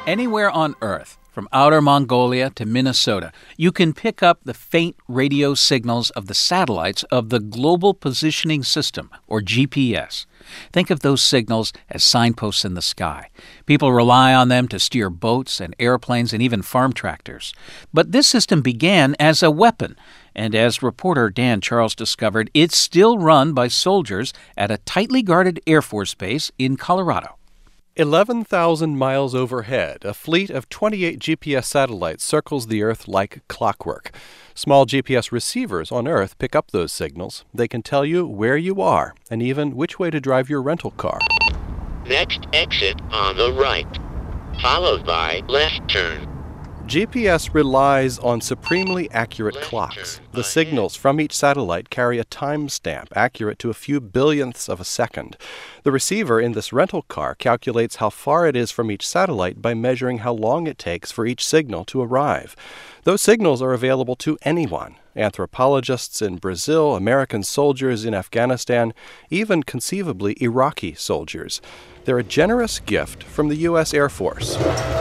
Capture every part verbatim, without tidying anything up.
Anywhere on Earth, from outer Mongolia to Minnesota, you can pick up the faint radio signals of the satellites of the Global Positioning System, or G P S. Think of those signals as signposts in the sky. People rely on them to steer boats and airplanes and even farm tractors. But this system began as a weapon, and as reporter Dan Charles discovered, it's still run by soldiers at a tightly guarded Air Force base in Colorado. eleven thousand miles overhead, a fleet of twenty-eight G P S satellites circles the Earth like clockwork. Small G P S receivers on Earth pick up those signals. They can tell you where you are and even which way to drive your rental car. Next exit on the right, followed by left turn. G P S relies on supremely accurate clocks. The signals from each satellite carry a timestamp accurate to a few billionths of a second. The receiver in this rental car calculates how far it is from each satellite by measuring how long it takes for each signal to arrive. Those signals are available to anyone: anthropologists in Brazil, American soldiers in Afghanistan, even conceivably Iraqi soldiers. They're a generous gift from the U S Air Force.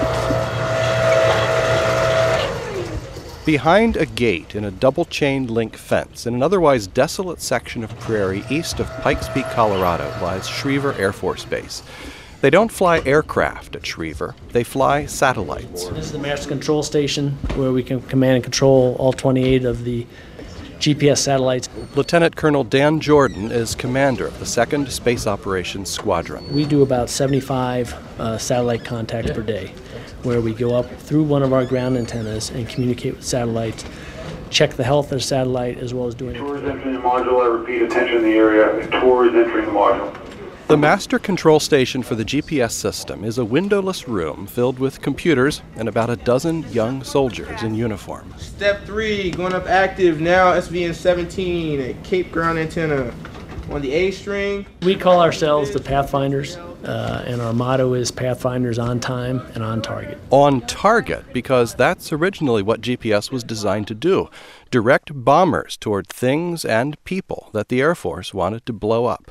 Behind a gate in a double-chain link fence in an otherwise desolate section of prairie east of Pikes Peak, Colorado, lies Schriever Air Force Base. They don't fly aircraft at Schriever. They fly satellites. This is the master control station where we can command and control all twenty-eight of the G P S satellites. Lieutenant Colonel Dan Jordan is commander of the second Space Operations Squadron. We do about seventy-five uh, satellite contacts per day, where we go up through one of our ground antennas and communicate with satellites, check the health of the satellite, as well as doing... Tours entering the module. I repeat, attention in the area. Tours entering the module. The master control station for the G P S system is a windowless room filled with computers and about a dozen young soldiers in uniform. Step three, going up active now, S V N seventeen at Cape Ground Antenna on the A string. We call ourselves the Pathfinders, uh, and our motto is Pathfinders on time and on target. On target, because that's originally what G P S was designed to do: direct bombers toward things and people that the Air Force wanted to blow up.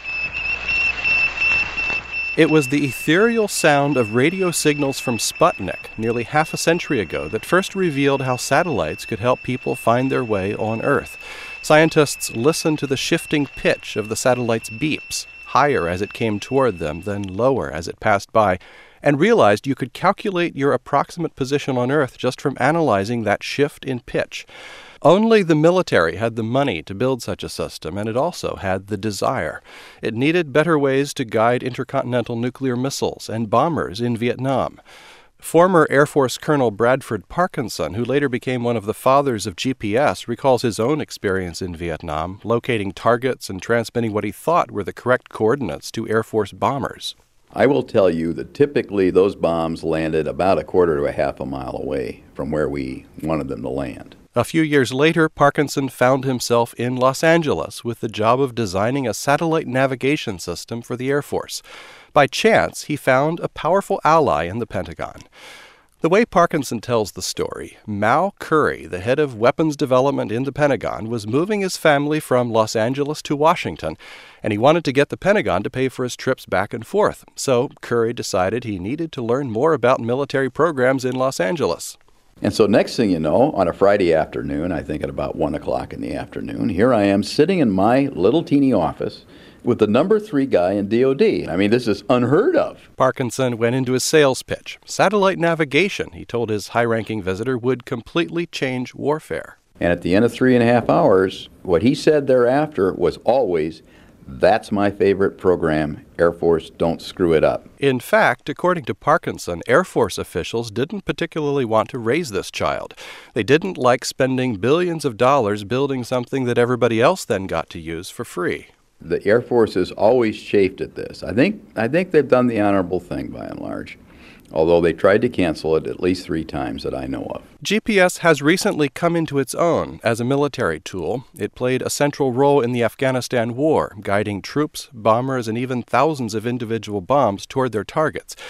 It was the ethereal sound of radio signals from Sputnik nearly half a century ago that first revealed how satellites could help people find their way on Earth. Scientists listened to the shifting pitch of the satellite's beeps, higher as it came toward them, then lower as it passed by, and realized you could calculate your approximate position on Earth just from analyzing that shift in pitch. Only the military had the money to build such a system, and it also had the desire. It needed better ways to guide intercontinental nuclear missiles and bombers in Vietnam. Former Air Force Colonel Bradford Parkinson, who later became one of the fathers of G P S, recalls his own experience in Vietnam, locating targets and transmitting what he thought were the correct coordinates to Air Force bombers. I will tell you that typically those bombs landed about a quarter to a half a mile away from where we wanted them to land. A few years later, Parkinson found himself in Los Angeles with the job of designing a satellite navigation system for the Air Force. By chance, he found a powerful ally in the Pentagon. The way Parkinson tells the story, Mao Curry, the head of weapons development in the Pentagon, was moving his family from Los Angeles to Washington, and he wanted to get the Pentagon to pay for his trips back and forth. So Curry decided he needed to learn more about military programs in Los Angeles. And so next thing you know, on a Friday afternoon, I think at about one o'clock in the afternoon, here I am sitting in my little teeny office with the number three guy in D O D. I mean, this is unheard of. Parkinson went into his sales pitch. Satellite navigation, he told his high-ranking visitor, would completely change warfare. And at the end of three and a half hours, what he said thereafter was always, "That's my favorite program. Air Force, don't screw it up." In fact, according to Parkinson, Air Force officials didn't particularly want to raise this child. They didn't like spending billions of dollars building something that everybody else then got to use for free. The Air Force has always chafed at this. I think I think they've done the honorable thing by and large, although they tried to cancel it at least three times that I know of. G P S has recently come into its own as a military tool. It played a central role in the Afghanistan war, guiding troops, bombers, and even thousands of individual bombs toward their targets.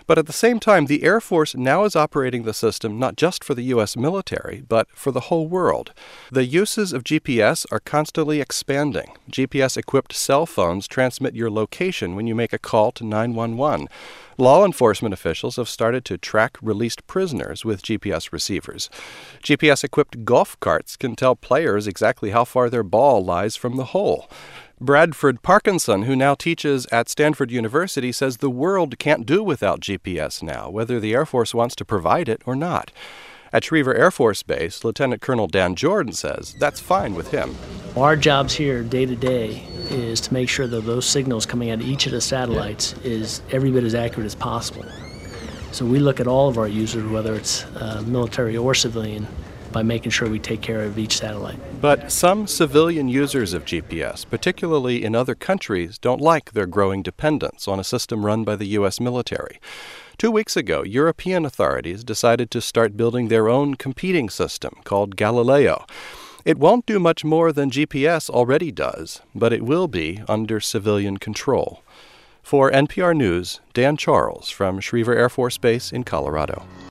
But at the same time, the Air Force now is operating the system not just for the U S military, but for the whole world. The uses of G P S are constantly expanding. G P S-equipped cell phones transmit your location when you make a call to nine one one. Law enforcement officials have started to track released prisoners with G P S receivers. G P S-equipped golf carts can tell players exactly how far their ball lies from the hole. Bradford Parkinson, who now teaches at Stanford University, says the world can't do without G P S now, whether the Air Force wants to provide it or not. At Schriever Air Force Base, Lieutenant Colonel Dan Jordan says that's fine with him. Our jobs here day to day is to make sure that those signals coming out of each of the satellites is every bit as accurate as possible. So we look at all of our users, whether it's uh, military or civilian, by making sure we take care of each satellite. But some civilian users of G P S, particularly in other countries, don't like their growing dependence on a system run by the U S military. Two weeks ago, European authorities decided to start building their own competing system called Galileo. It won't do much more than G P S already does, but it will be under civilian control. For N P R News, Dan Charles from Schriever Air Force Base in Colorado.